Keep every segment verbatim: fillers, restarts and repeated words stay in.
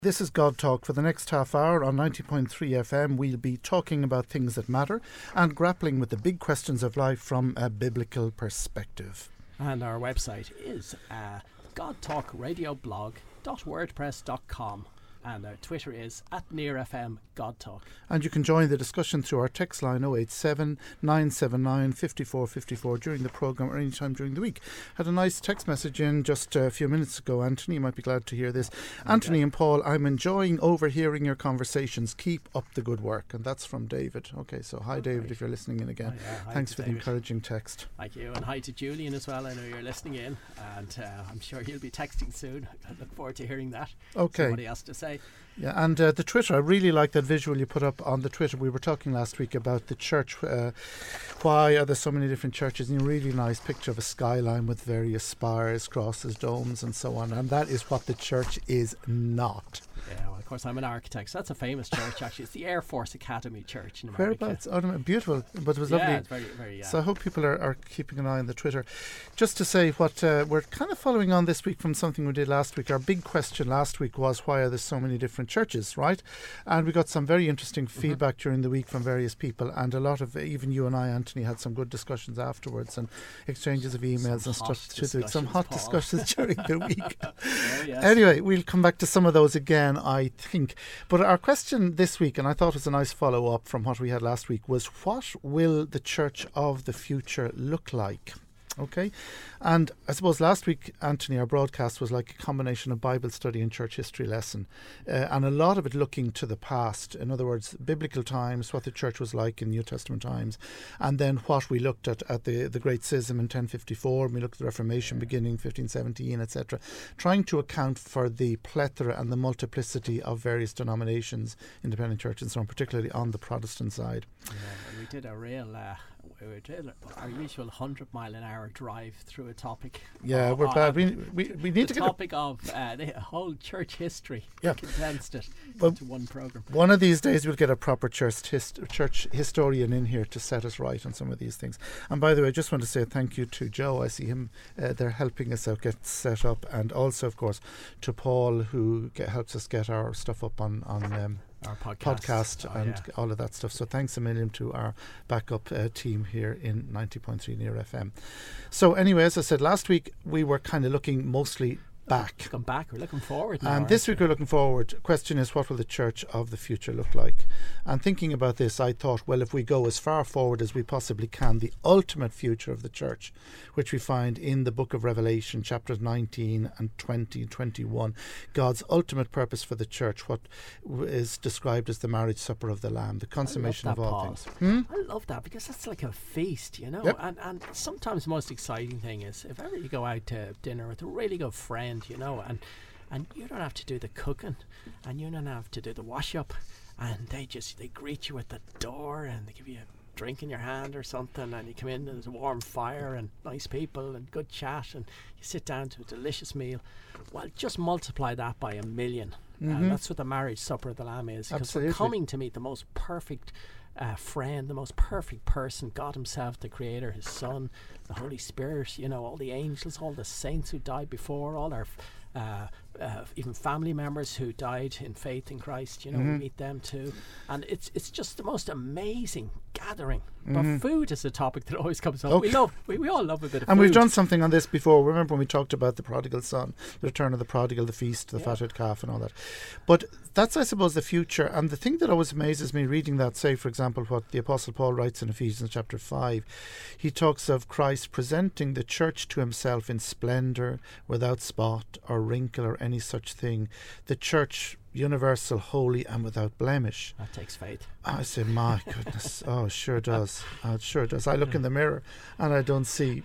This is God Talk. For the next half hour on ninety point three F M, we'll be talking about things that matter and grappling with the big questions of life from a biblical perspective. And our website is uh, god talk radio blog dot wordpress dot com, and our Twitter is at near F M God Talk. And you can join the discussion through our text line oh eight seven, nine seven nine, five four five four during the programme or any time during the week. Had a nice text message in just a few minutes ago, Anthony. You might be glad to hear this. Okay. Anthony and Paul, I'm enjoying overhearing your conversations. Keep up the good work. And that's from David. Okay, so hi, David, okay. If you're listening in again. Oh, yeah. Thanks for David. The encouraging text. Thank you. And hi to Julian as well. I know you're listening in, and uh, I'm sure you'll be texting soon. I look forward to hearing that. Okay. What he has to say. Yeah, and uh, the Twitter, I really like that visual you put up on the Twitter. We were talking last week about the church. Uh, why are there so many different churches? And a really nice picture of a skyline with various spires, crosses, domes and so on. And that is what the church is not. Yeah, well, of course, I'm an architect, so that's a famous church, actually. It's the Air Force Academy Church in America. Whereabouts? Oh, beautiful, but it was yeah, lovely. It's very, very, yeah. So I hope people are, are keeping an eye on the Twitter. Just to say what uh, we're kind of following on this week from something we did last week. Our big question last week was, why are there so many different churches, right? And we got some very interesting mm-hmm. feedback during the week from various people, and a lot of, even you and I, Anthony, had some good discussions afterwards and exchanges of emails some and stuff. To do. Some hot Paul. discussions during the week. Oh, yes. Anyway, we'll come back to some of those again, I think. But our question this week, and I thought it was a nice follow-up from what we had last week, was what will the church of the future look like? Okay, and I suppose last week, Anthony, our broadcast was like a combination of Bible study and church history lesson, uh, and a lot of it looking to the past. In other words, biblical times, what the church was like in New Testament times, and then what we looked at at the, the Great Schism in ten fifty-four, and we looked at the Reformation beginning fifteen seventeen, et cetera, trying to account for the plethora and the multiplicity of various denominations, independent churches, and so on, particularly on the Protestant side. Yeah, and we did a real... Uh We did our usual hundred mile an hour drive through a topic. Yeah, uh, we're uh, bad. We we, we need the to get topic of uh, the whole church history. Yeah, condensed it well, into one program. One of these days we'll get a proper church hist- church historian in here to set us right on some of these things. And by the way, I just want to say thank you to Joe. I see him uh, there helping us out get set up, and also of course to Paul, who get, helps us get our stuff up on on. Um, Our podcast, podcast oh, and yeah. all of that stuff. So thanks a million to our backup uh, team here in ninety point three Near F M. So anyway, as I said, last week we were kind of looking mostly back. Looking back, we're looking forward now. And this week we're looking forward. Question is, what will the church of the future look like? And thinking about this, I thought, well, if we go as far forward as we possibly can, the ultimate future of the church, which we find in the book of Revelation, chapters nineteen and twenty, twenty-one, God's ultimate purpose for the church, what is described as the marriage supper of the Lamb, the consummation that, of all Paul. things. Hmm? I love that, because that's like a feast, you know. Yep. And and sometimes the most exciting thing is if ever you go out to dinner with a really good friend, you know, and and you don't have to do the cooking, and you don't have to do the wash up, and they just they greet you at the door and they give you a drink in your hand or something, and you come in and there's a warm fire and nice people and good chat, and you sit down to a delicious meal. Well, just multiply that by a million. Mm-hmm. And that's what the marriage supper of the Lamb is, because we're coming to meet the most perfect uh, friend, the most perfect person, God himself, the creator, his son, the Holy Spirit, you know, all the angels, all the saints who died before, all our uh, uh, even family members who died in faith in Christ, you know, mm-hmm. we meet them too. And it's it's just the most amazing gathering. Mm-hmm. But food is a topic that always comes up. Okay. We love, we, we all love a bit of and food. And we've done something on this before. Remember when we talked about the prodigal son, the return of the prodigal, the feast, the yeah. fatted calf and all that. But that's, I suppose, the future. And the thing that always amazes me reading that, say, for example, what the Apostle Paul writes in Ephesians chapter five, he talks of Christ presenting the church to himself in splendour, without spot or wrinkle or any such thing. The church universal, holy and without blemish. That takes faith. I say, my goodness. Oh, it sure does. Oh, it sure does. I look in the mirror and I don't see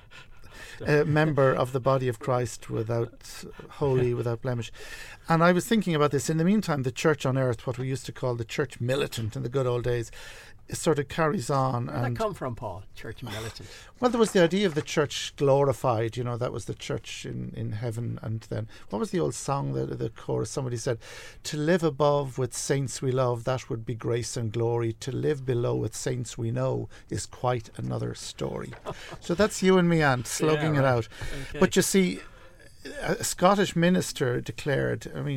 a member of the body of Christ without holy, without blemish. And I was thinking about this. In the meantime, the church on earth, what we used to call the church militant in the good old days, it sort of carries on. Where and did that come from, Paul? Church militant. Well, there was the idea of the church glorified, you know, that was the church in, in heaven. And then, what was the old song, the, the chorus? Somebody said, to live above with saints we love, that would be grace and glory. To live below with saints we know is quite another story. So that's you and me, Ant, slugging yeah, right. it out. Okay. But you see, a Scottish minister declared, I mean,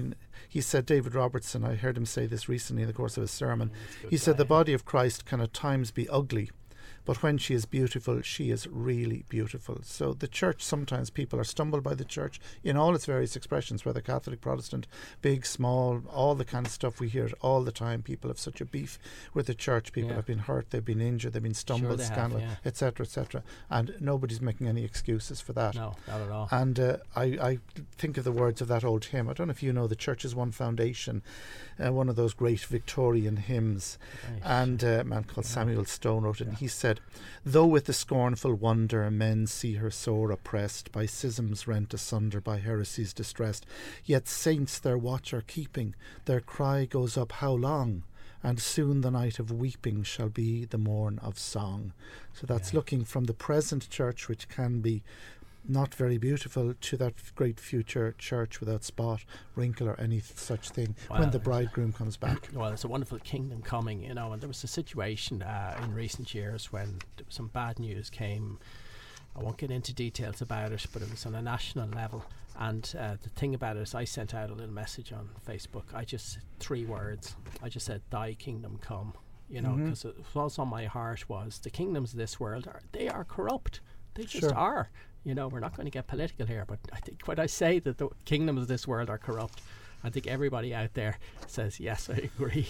he said, David Robertson, I heard him say this recently in the course of his sermon, Mm, he said guy, the yeah. body of Christ can at times be ugly, but when she is beautiful, she is really beautiful. So the church, sometimes people are stumbled by the church in all its various expressions, whether Catholic, Protestant, big, small, all the kind of stuff we hear it all the time. People have such a beef with the church. People Yeah. have been hurt, they've been injured, they've been stumbled, they have, scandal, yeah. et cetera, et cetera. And nobody's making any excuses for that. No, not at all. And uh, I, I think of the words of that old hymn. I don't know if you know, the church is one foundation, uh, one of those great Victorian hymns. Right. And uh, a man called Yeah. Samuel Stone wrote it, Yeah. and he said, though with the scornful wonder men see her sore oppressed, by schisms rent asunder, by heresies distressed, yet saints their watch are keeping, their cry goes up, how long? And soon the night of weeping shall be the morn of song. So that's Yeah. looking from the present church, which can be not very beautiful, to that great future church without spot, wrinkle or any th- such thing when Well, the bridegroom comes back. Well, it's a wonderful kingdom coming, you know, and there was a situation uh, in recent years when there was some bad news came. I won't get into details about it, but it was on a national level. And uh, the thing about it is, I sent out a little message on Facebook. I just, three words, I just said, thy kingdom come, you know, Mhm. because what was on my heart was the kingdoms of this world, are they are corrupt. They just Sure. are. You know, we're not going to get political here, but I think when I say that the kingdoms of this world are corrupt, I think everybody out there says, yes, I agree.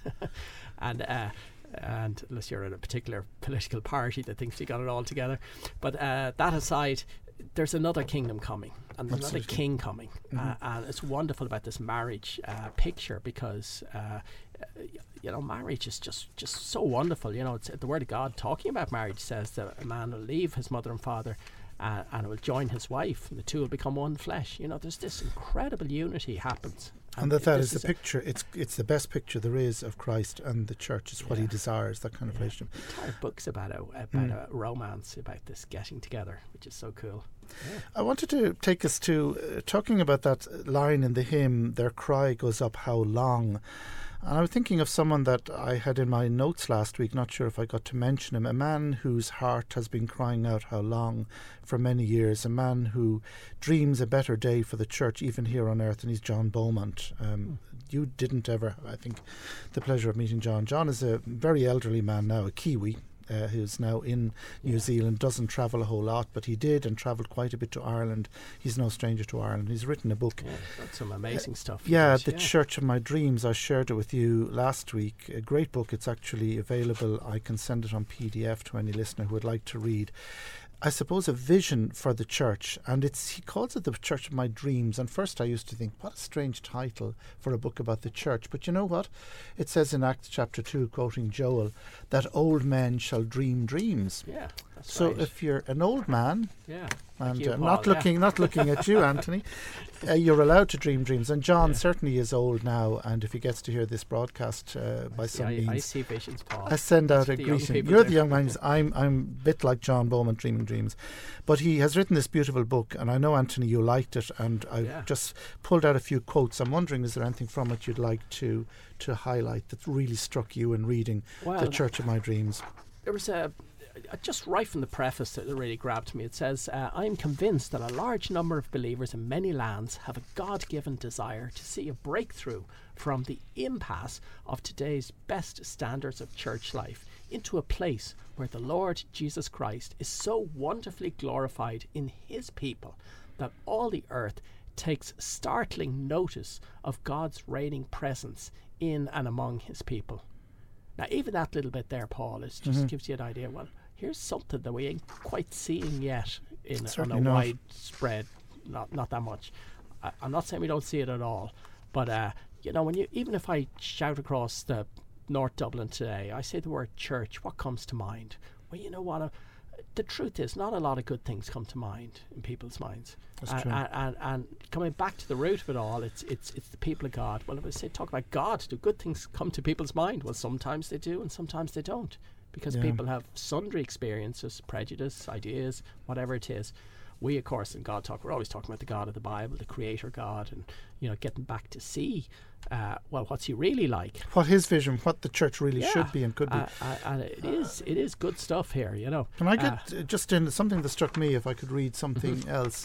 and uh, and unless you're in a particular political party that thinks you got it all together. But uh, that aside, there's another kingdom coming, and there's another Absolutely. king coming. Mhm. Uh, and it's wonderful about this marriage uh, picture, because uh, y- you know, marriage is just, just so wonderful. You know, it's the Word of God talking about marriage says that a man will leave his mother and father uh, and will join his wife, and the two will become one flesh. You know, there's this incredible unity happens. And that that this is the a- picture, it's it's the best picture there is of Christ and the church. It's what he Yeah. desires, that kind of Yeah. relationship. Entire books about a about Mm. a romance, about this getting together, which is so cool. Yeah. I wanted to take us to uh, talking about that line in the hymn, their cry goes up, how long? And I was thinking of someone that I had in my notes last week, not sure if I got to mention him, a man whose heart has been crying out how long for many years, a man who dreams a better day for the church even here on earth, and he's John Beaumont. Um, you didn't ever, I think, the pleasure of meeting John. John is a very elderly man now, a Kiwi, Uh, who's now in New Yeah. Zealand, doesn't travel a whole lot, but he did and travelled quite a bit to Ireland. He's no stranger to Ireland. He's written a book. Yeah, that's some amazing stuff. he Yeah, does, The Church of My Dreams. I shared it with you last week. A great book. It's actually available. I can send it on P D F to any listener who would like to read. I suppose a vision for the church, and it's he calls it The Church of My Dreams. And first I used to think, what a strange title for a book about the church. But you know what? It says in Acts chapter two, quoting Joel, that old men shall dream dreams. Yeah, that's So right. if you're an old man, yeah, and you, uh, Paul, not yeah. looking not looking at you, Anthony, uh, you're allowed to dream dreams. And John Yeah. certainly is old now, and if he gets to hear this broadcast uh, by See, some I, means, I see visions, Paul. I send out That's a what the young greeting. people You're do. the young man. I'm I'm a bit like John Beaumont, dreaming dreams, but he has written this beautiful book, and I know, Anthony, you liked it, and I've Yeah. just pulled out a few quotes. I'm wondering, is there anything from it you'd like to to highlight that really struck you in reading Well, The Church of My Dreams? there was a uh, just right from the preface that really grabbed me. It says, uh, I am convinced that a large number of believers in many lands have a God-given desire to see a breakthrough from the impasse of today's best standards of church life into a place where the Lord Jesus Christ is so wonderfully glorified in his people that all the earth takes startling notice of God's reigning presence in and among his people. Now, even that little bit there, Paul, is just Mhm. gives you an idea. Well, here's something that we ain't quite seeing yet in on Certainly a not. widespread, not not that much. I, I'm not saying we don't see it at all, but uh, you know, when you even if I shout across the North Dublin today, I say the word church, what comes to mind? Well, you know what? Uh, the truth is, not a lot of good things come to mind in people's minds. That's and, true. And, and, and coming back to the root of it all, it's it's it's the people of God. Well, if I say talk about God, do good things come to people's mind? Well, sometimes they do, and sometimes they don't, because Yeah. people have sundry experiences, prejudice, ideas, whatever it is. We, of course, in God Talk, we're always talking about the God of the Bible, the Creator God, and you know, getting back to see, uh, well, what's He really like? What his vision, what the church really Yeah. should be and could be. Uh, uh, and it is, it is good stuff here, you know. Can I Uh, get uh, just in something that struck me, if I could read something else?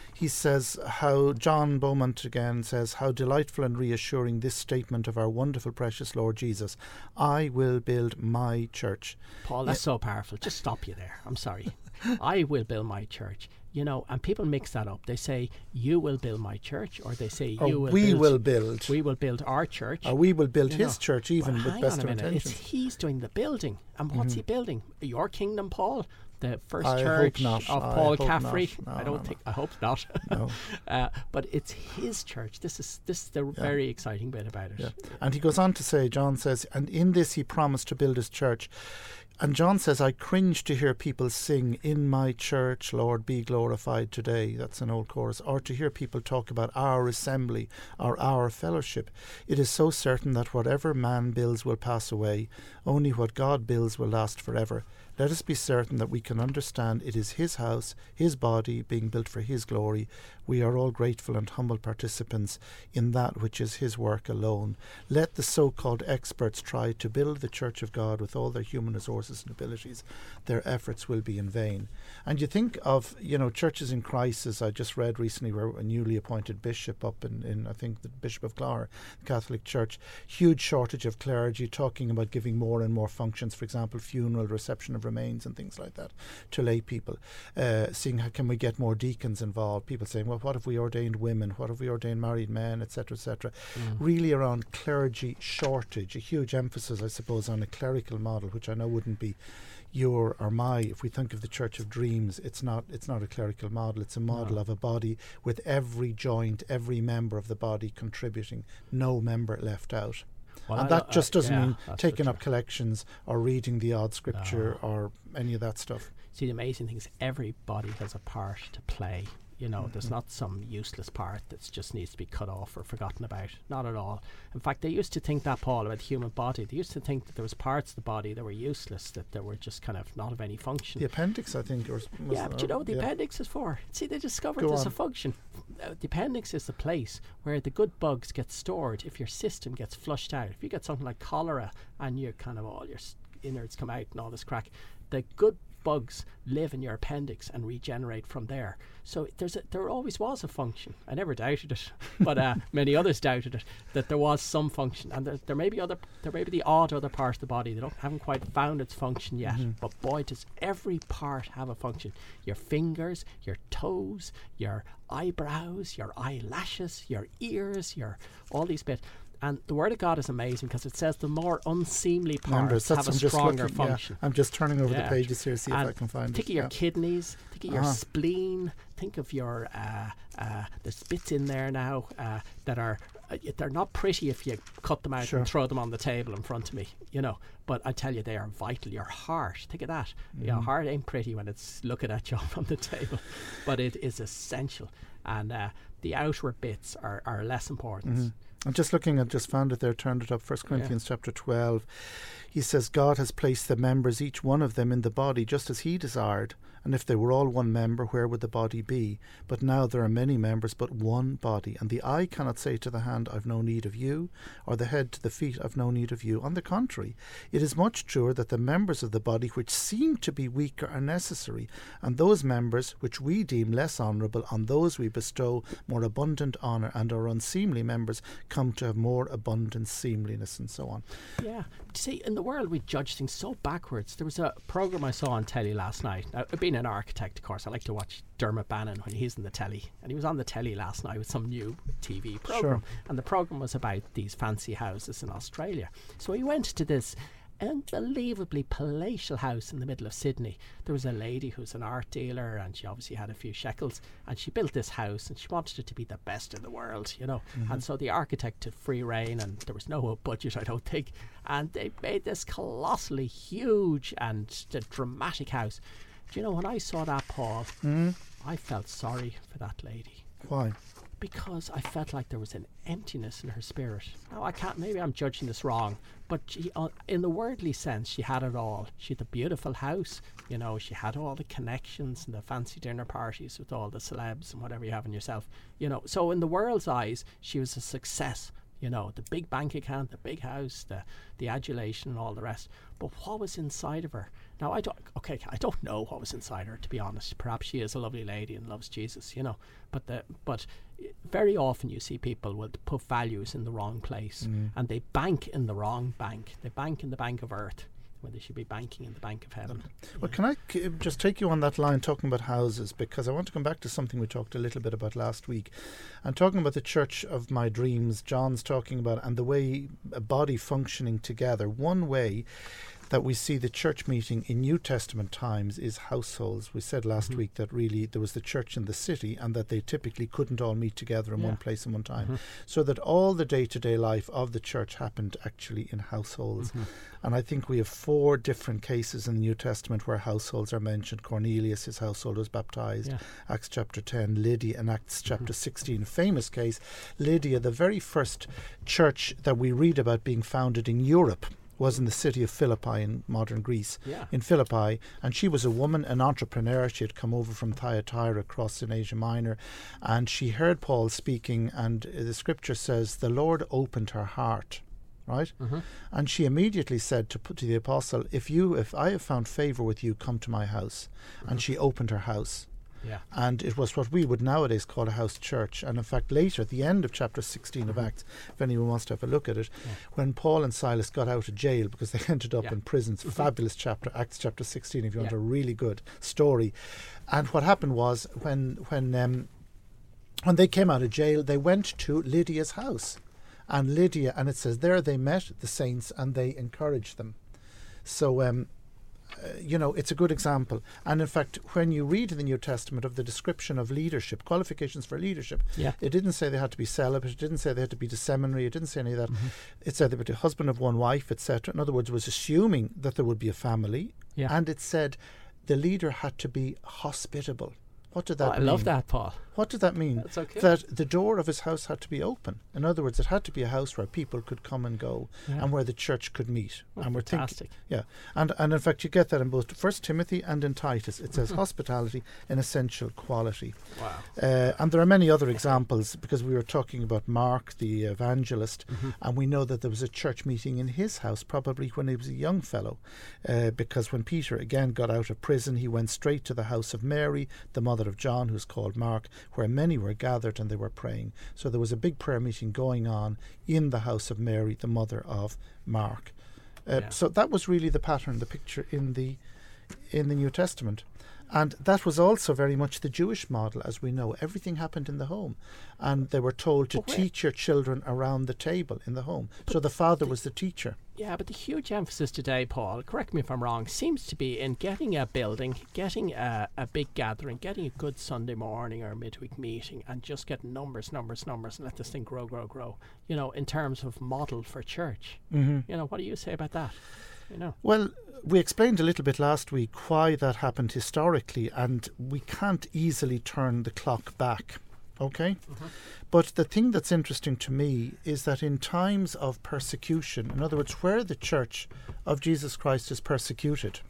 he says how, John Beaumont again says, how delightful and reassuring this statement of our wonderful, precious Lord Jesus. I will build my church. Paul, that's yeah. so powerful. Just stop you there. I'm sorry. I will build my church. You know, and people mix that up. They say, you will build my church, or they say, or you will we build, will build. We will build our church. Or we will build you his know. church, even well, with hang best on a of minute. intentions. It's, he's doing the building. And what's mm-hmm. he building? Your kingdom, Paul? The first I church hope not. of I Paul hope Caffrey? No, I don't no, think, no. I hope not. No. uh, but it's his church. This is this is the yeah. very exciting bit about it. Yeah. And he goes on to say, John says, and in this he promised to build his church. And John says, I cringe to hear people sing, in my church, Lord, be glorified today. That's an old chorus. Or to hear people talk about our assembly or our fellowship. It is so certain that whatever man builds will pass away. Only what God builds will last forever. Let us be certain that we can understand it is his house, his body, being built for his glory. We are all grateful and humble participants in that which is his work alone. Let the so-called experts try to build the Church of God with all their human resources and abilities. Their efforts will be in vain. And you think of, you know, churches in crisis. I just read recently where a newly appointed bishop up in, in I think, the Bishop of Clogher, the Catholic Church, huge shortage of clergy, talking about giving more and more functions, for example, funeral, reception of remains and things like that, to lay people. Uh, seeing how can we get more deacons involved. People saying, well, what if we ordained women? What if we ordained married men, et cetera, et cetera. Mm. Really around clergy shortage, a huge emphasis, I suppose, on a clerical model, which I know wouldn't be your or my. If we think of the Church of Dreams, it's not it's not a clerical model. It's a model no. of a body with every joint, every member of the body contributing, no member left out. Well, and I, that just doesn't uh, yeah, mean taking up collections or reading the odd scripture no. or any of that stuff. See, the amazing thing is everybody has a part to play. You know, mm-hmm. there's not some useless part that just needs to be cut off or forgotten about. Not at all. In fact, they used to think that, Paul, about the human body. They used to think that there was parts of the body that were useless, that they were just kind of not of any function. The appendix, I think. Was, was yeah, but you know what the yeah. appendix is for? See, they discovered Go there's on. a function. Uh, the appendix is the place where the good bugs get stored if your system gets flushed out. If you get something like cholera and you kind of all your s- innards come out and all this crack, the good bugs live in your appendix and regenerate from there. So there's a, there always was a function. I never doubted it, but uh, many others doubted it, that there was some function. And there, there may be other, there may be the odd other part of the body that don't, haven't quite found its function yet. Mm-hmm. But boy, does every part have a function. Your fingers, your toes, your eyebrows, your eyelashes, your ears, your all these bits. And the Word of God is amazing because it says the more unseemly parts have a stronger looking, function. Yeah, I'm just turning over yeah. the pages here to see and if I can find think it. Think of your yeah. kidneys, think of uh-huh. your spleen, think of your, uh, uh, there's bits in there now uh, that are, uh, they're not pretty if you cut them out sure. and throw them on the table in front of me, you know. But I tell you, they are vital. Your heart, think of that. Mm-hmm. Your heart ain't pretty when it's looking at you on the table, but it is essential. And uh, the outer bits are, are less important. Mm-hmm. I'm just looking, I've just found it there, turned it up, First Corinthians yeah. chapter twelve. He says, God has placed the members, each one of them, in the body just as he desired. And if they were all one member, where would the body be? But now there are many members, but one body. And the eye cannot say to the hand, I've no need of you, or the head to the feet, I've no need of you. On the contrary, it is much truer that the members of the body which seem to be weaker are necessary, and those members which we deem less honourable, on those we bestow more abundant honour, and our unseemly members come to have more abundant seemliness, and so on. Yeah. See, in the world we judge things so backwards. There was a programme I saw on telly last night. Now, being an architect, of course, I like to watch Dermot Bannon when he's in the telly. And he was on the telly last night with some new T V programme. Sure. And the programme was about these fancy houses in Australia. So he went to this unbelievably palatial house in the middle of Sydney. There was a lady who's an art dealer, and she obviously had a few shekels, and she built this house, and she wanted it to be the best in the world, you know. Mm-hmm. And so the architect took free rein, and there was no budget, I don't think, and they made this colossally huge and uh, dramatic house. Do you know, when I saw that, Paul, mm-hmm. I felt sorry for that lady. Why? Because I felt like there was an emptiness in her spirit. Now, I can't, maybe I'm judging this wrong, but she, uh, in the worldly sense, she had it all. She had a beautiful house, you know, she had all the connections and the fancy dinner parties with all the celebs and whatever you have in yourself, you know. So in the world's eyes, she was a success. You know, the big bank account, the big house, the the adulation, and all the rest. But what was inside of her? Now, I don't. Okay, I don't know what was inside her, to be honest. Perhaps she is a lovely lady and loves Jesus, you know. But the but very often you see people will put values in the wrong place, Mm. and they bank in the wrong bank. They bank in the bank of earth, when they should be banking in the bank of heaven. Well, can I c- just take you on that line talking about houses, because I want to come back to something we talked a little bit about last week. And talking about the church of my dreams, John's talking about, and the way a body functioning together. One way that we see the church meeting in New Testament times is households. We said last Mm-hmm. week that really there was the church in the city, and that they typically couldn't all meet together in Yeah. one place at one time. Mm-hmm. So that all the day-to-day life of the church happened actually in households. Mm-hmm. And I think we have four different cases in the New Testament where households are mentioned. Cornelius, his household was baptized. Yeah. Acts chapter ten, Lydia in Acts chapter sixteen, famous case. Lydia, the very first church that we read about being founded in Europe, was in the city of Philippi in modern Greece. Yeah. In Philippi, and she was a woman, an entrepreneur. She had come over from Thyatira across in Asia Minor, and she heard Paul speaking, and uh, the scripture says the Lord opened her heart, right? Mm-hmm. And she immediately said to, to the apostle, if you if I have found favor with you, come to my house. Mm-hmm. And she opened her house. Yeah. And it was what we would nowadays call a house church. And in fact, later, at the end of chapter sixteen of Acts, if anyone wants to have a look at it, Yeah. when Paul and Silas got out of jail because they ended up Yeah. in prison, it's a fabulous chapter, Acts chapter sixteen, if you want Yeah. a really good story. And what happened was, when when um, when they came out of jail, they went to Lydia's house. And Lydia, and it says there they met the saints and they encouraged them. So, um, uh, you know, it's a good example. And in fact, when you read in the New Testament of the description of leadership, qualifications for leadership, Yeah. it didn't say they had to be celibate, it didn't say they had to be to seminary, it didn't say any of that. Mm-hmm. It said they were the husband of one wife, et cetera. In other words, it was assuming that there would be a family. Yeah. And it said the leader had to be hospitable. What did that Oh, I mean? love that, Paul. What did that mean? That's okay. That the door of his house had to be open. In other words, it had to be a house where people could come and go, Yeah. and where the church could meet. Oh, and we're thinking, fantastic. yeah, and and in fact, you get that in both First Timothy and in Titus. It says hospitality, an essential quality. Wow. Uh, and there are many other examples, because we were talking about Mark, the evangelist, Mm-hmm. and we know that there was a church meeting in his house probably when he was a young fellow, uh, because when Peter again got out of prison, he went straight to the house of Mary, the mother of John, who's called Mark, where many were gathered and they were praying. So there was a big prayer meeting going on in the house of Mary, the mother of Mark. Uh, Yeah. So that was really the pattern, the picture in the in the New Testament. And that was also very much the Jewish model, as we know. Everything happened in the home. And they were told to But where- teach your children around the table in the home. So the father was the teacher. Yeah, but the huge emphasis today, Paul, correct me if I'm wrong, seems to be in getting a building, getting a, a big gathering, getting a good Sunday morning or midweek meeting, and just getting numbers, numbers, numbers, and let this thing grow, grow, grow, you know, in terms of model for church. Mm-hmm. You know, what do you say about that? You know. Well, we explained a little bit last week why that happened historically, and we can't easily turn the clock back. Okay? Mm-hmm. But the thing that's interesting to me is that in times of persecution, in other words, where the church of Jesus Christ is persecuted,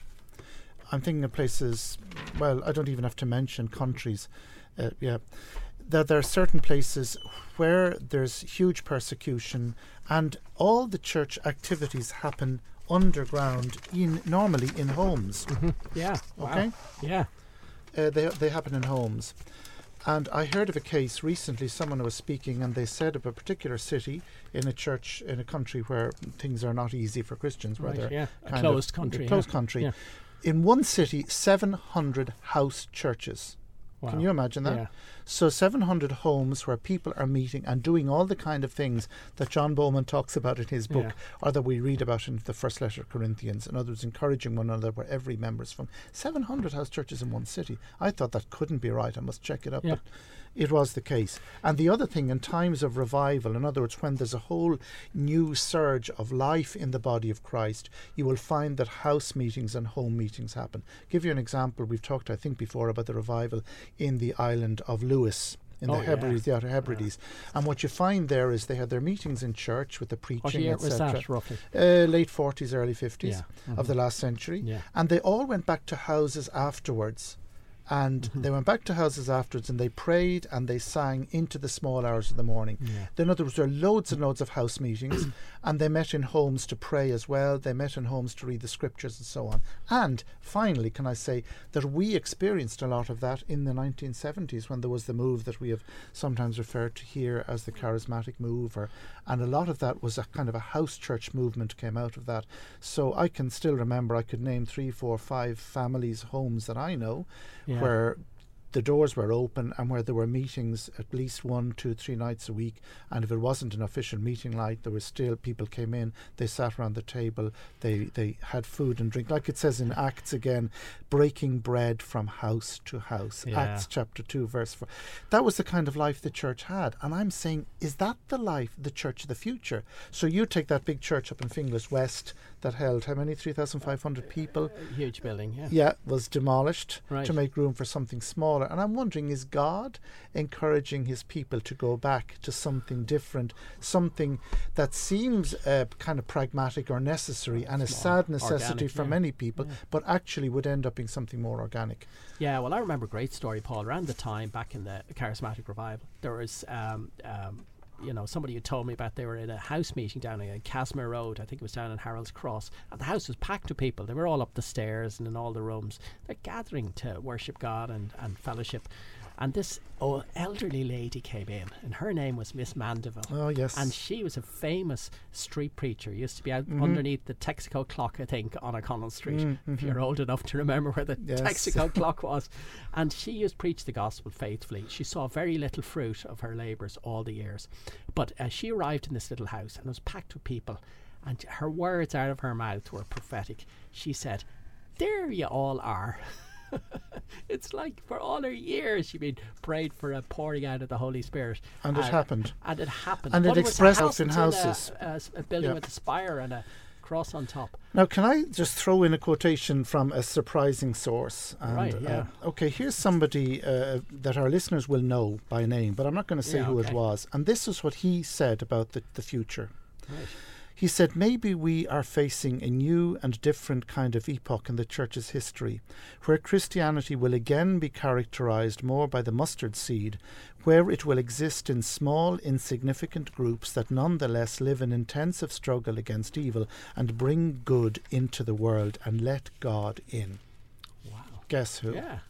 I'm thinking of places, well, I don't even have to mention countries, uh, yeah, that there are certain places where there's huge persecution and all the church activities happen underground, in normally in homes. Mm-hmm. Yeah. Wow. Okay? Yeah. Uh, they they happen in homes. And I heard of a case recently, someone was speaking and they said of a particular city in a church in a country where things are not easy for Christians, where Right, they're yeah. A kind closed of, country. a closed yeah. country. Yeah. In one city, seven hundred house churches. Wow. Can you imagine that? Yeah. So seven hundred homes where people are meeting and doing all the kind of things that John Bowman talks about in his book, Yeah. or that we read about in the first letter of Corinthians. In other words, encouraging one another where every member is from. seven hundred house churches in one city. I thought that couldn't be right. I must check it up. Yeah. But it was the case. And the other thing, in times of revival, in other words, when there's a whole new surge of life in the body of Christ, you will find that house meetings and home meetings happen. Give you an example. We've talked, I think, before about the revival in the island of Lewis, in Oh, the yeah. Hebrides, the Outer Hebrides. And what you find there is they had their meetings in church with the What preaching, year was et cetera. that, roughly? Uh, late forties, early fifties Yeah. of Mhm. the last century. Yeah. And they all went back to houses afterwards. And Mm-hmm. they went back to houses afterwards and they prayed and they sang into the small hours of the morning. Yeah. In other words, there were loads and loads of house meetings and they met in homes to pray as well. They met in homes to read the scriptures and so on. And finally, can I say that we experienced a lot of that in the nineteen seventies when there was the move that we have sometimes referred to here as the charismatic move, or, and a lot of that was a kind of a house church movement came out of that. So I can still remember, I could name three, four, five families, homes that I know Yeah. where the doors were open and where there were meetings at least one, two, three nights a week. And if it wasn't an official meeting night, there was still people came in, they sat around the table, they, they had food and drink. Like it says in Acts again, breaking bread from house to house. Yeah. Acts chapter two, verse four. That was the kind of life the church had. And I'm saying, is that the life, the church of the future? So you take that big church up in Finglas West that held how many? three thousand five hundred people. A huge building, yeah. Yeah, was demolished Right. to make room for something smaller. And I'm wondering, is God encouraging his people to go back to something different, something that seems uh, kind of pragmatic or necessary and a Small, sad necessity organic, for yeah. many people, Yeah. but actually would end up being something more organic? Yeah, well, I remember a great story, Paul. Around the time back in the charismatic revival, there was, um, um, you know, somebody had told me about they were in a house meeting down in Casimir Road. I think it was down in Harold's Cross. And the house was packed with people. They were all up the stairs and in all the rooms. They're gathering to worship God and, and fellowship. And this old elderly lady came in, and her name was Miss Mandeville. Oh, yes. And she was a famous street preacher. Used to be out Mhm. underneath the Texaco clock, I think, on O'Connell Street. Mm, If mhm. you're old enough to remember where the Yes. Texaco clock was. And she used to preach the gospel faithfully. She saw very little fruit of her labours all the years. But uh, she arrived in this little house, and it was packed with people. And her words out of her mouth were prophetic. She said, "There you all are." It's like for all her years she'd been prayed for a pouring out of the Holy Spirit, And it happened. and it happened. And it But was a expressed house, itself in it was houses. a, a s- a building Yeah. with a spire and a cross on top. Now, can I just throw in a quotation from a surprising source? And, Right, yeah. Uh, okay, here's somebody uh, that our listeners will know by name, but I'm not going to say Yeah, who okay. it was. And this is what he said about the, the future. Right. He said, maybe we are facing a new and different kind of epoch in the church's history, where Christianity will again be characterized more by the mustard seed, where it will exist in small, insignificant groups that nonetheless live in intensive struggle against evil and bring good into the world and let God in. Wow. Guess who? Yeah.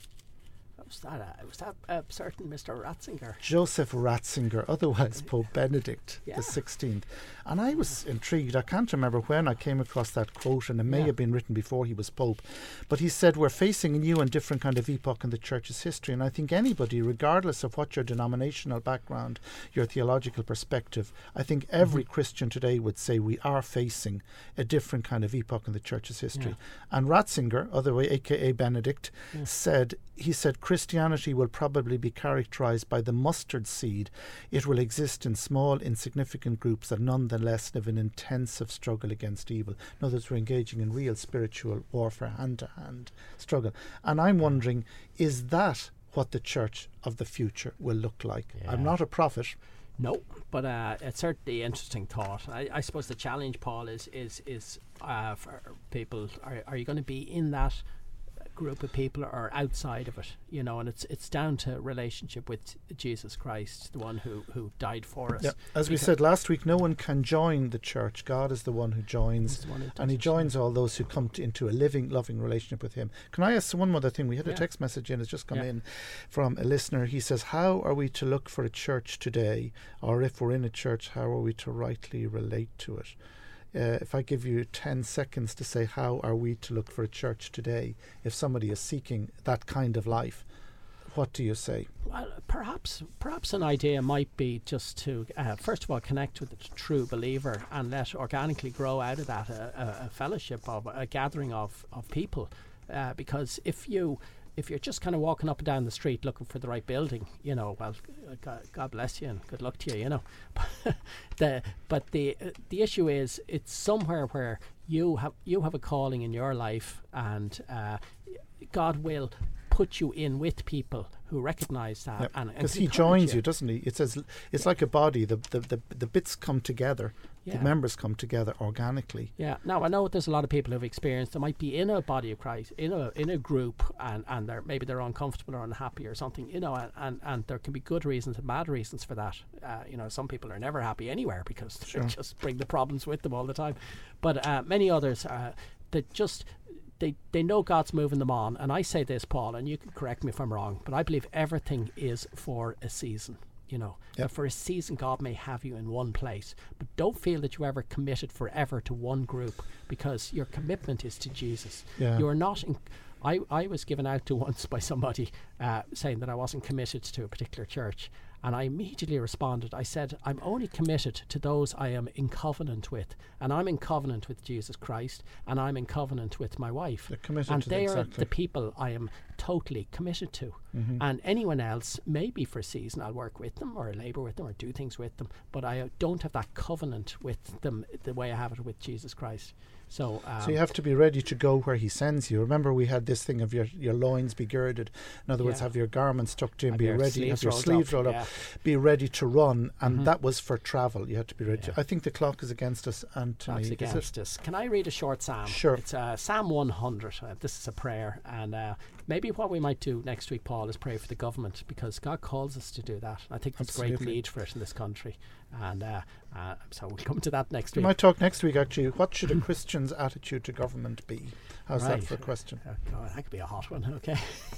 Was that, uh, was that uh, certain Mister Ratzinger? Joseph Ratzinger, otherwise Pope Benedict Yeah. the sixteenth. And I was intrigued. I can't remember when I came across that quote, and it may Yeah. have been written before he was Pope. But he said, we're facing a new and different kind of epoch in the Church's history. And I think anybody, regardless of what your denominational background, your theological perspective, I think every Mm-hmm. Christian today would say we are facing a different kind of epoch in the Church's history. Yeah. And Ratzinger, other way, a k a. Benedict, Yeah. said, he said, Christianity will probably be characterized by the mustard seed. It will exist in small, insignificant groups that nonetheless live in intensive struggle against evil. In other words, we're engaging in real spiritual warfare, hand-to-hand struggle. And I'm wondering, is that what the church of the future will look like? Yeah. I'm not a prophet. No, but uh, it's certainly an interesting thought. I, I suppose the challenge, Paul, is is is uh, for people. Are are you going to be in that group of people or outside of it? You know, and it's it's down to relationship with Jesus Christ, the one who who died for us. Yeah. As we Because- said last week, no one can join the church. God is the one who joins. He's the one who does And he it. joins all those who come to, into a living, loving relationship with him. Can I ask one other thing? We had a Yeah. text message in, it's just come Yeah. in from a listener. He says, how are we to look for a church today? Or if we're in a church, how are we to rightly relate to it? Uh, if I give you ten seconds to say, how are we to look for a church today? If somebody is seeking that kind of life, what do you say? Well, perhaps perhaps an idea might be just to uh, first of all connect with the t- true believer and let organically grow out of that a, a, a fellowship of a gathering of of people, uh, because if you if you're just kind of walking up and down the street looking for the right building, you know, well, uh, God, God bless you and good luck to you, you know. the but the uh, the issue is it's somewhere where you have you have a calling in your life, and uh, God will put you in with people who recognise that. Yep. and Because and he encourage joins you. you, doesn't he? It says it's like a body. The the, the, the bits come together. Yeah. The members come together organically. Yeah. Now I know there's a lot of people who've experienced. They might be in a body of Christ, in a in a group, and and they're maybe they're uncomfortable or unhappy or something, you know. And and, and there can be good reasons and bad reasons for that. Uh, you know, some people are never happy anywhere because Sure. they just bring the problems with them all the time. But uh, many others, uh, that just. They, they know God's moving them on. And I say this, Paul, and you can correct me if I'm wrong, but I believe everything is for a season. You know, Yep. that for a season God may have you in one place, but don't feel that you ever committed forever to one group, because your commitment is to Jesus. Yeah. You are not. In, I I was given out to once by somebody uh, saying that I wasn't committed to a particular church, and I immediately responded. I said, I'm only committed to those I am in covenant with, and I'm in covenant with Jesus Christ, and I'm in covenant with my wife. They're committed and to they the, are exactly. the people I am totally committed to. Mm-hmm. And anyone else, maybe for a season I'll work with them or labour with them or do things with them, but I uh, don't have that covenant with them the way I have it with Jesus Christ. So, um, So you have to be ready to go where he sends you. Remember, we had this thing of your, your loins be girded. In other words, Yeah. have your garments tucked in, Have be your ready, sleeves have your rolled sleeves up, rolled up, yeah. be ready to run. And Mhm. that was for travel. You had to be ready. Yeah. To, I think the clock is against us, Anthony. Clock's Is it? against us. Can I read a short psalm? Sure. It's uh, Psalm one hundred. Uh, this is a prayer, and uh, maybe what we might do next week, Paul, is pray for the government, because God calls us to do that. I think there's great Absolutely. need for it in this country, and uh, uh, so we'll come to that next We week. might talk next week, actually. What should a Christian's attitude to government be? How's Right. that for a question? Oh, God, that could be a hot one. Okay.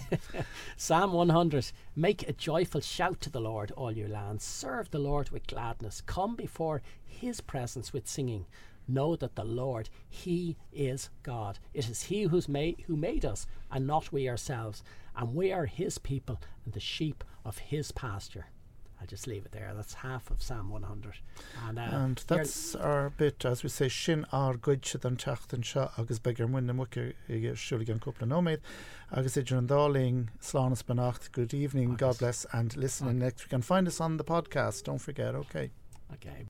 Psalm one hundred. Make a joyful shout to the Lord, all your lands. Serve the Lord with gladness. Come before his presence with singing. Know that the Lord, he is God. It is he who's made, who made us, and not we ourselves. And we are his people and the sheep of his pasture. I'll just leave it there. That's half of Psalm one hundred. And, uh, And here- that's our bit, as we say, Shin ar goidse don teachtan seo agus begur muine muce ige siúla gan cúpla nóméid agus idir an dáling slánas benacht. Good evening, God Agus. bless, and listen in next week. And find us on the podcast. Don't forget, okay. Okay.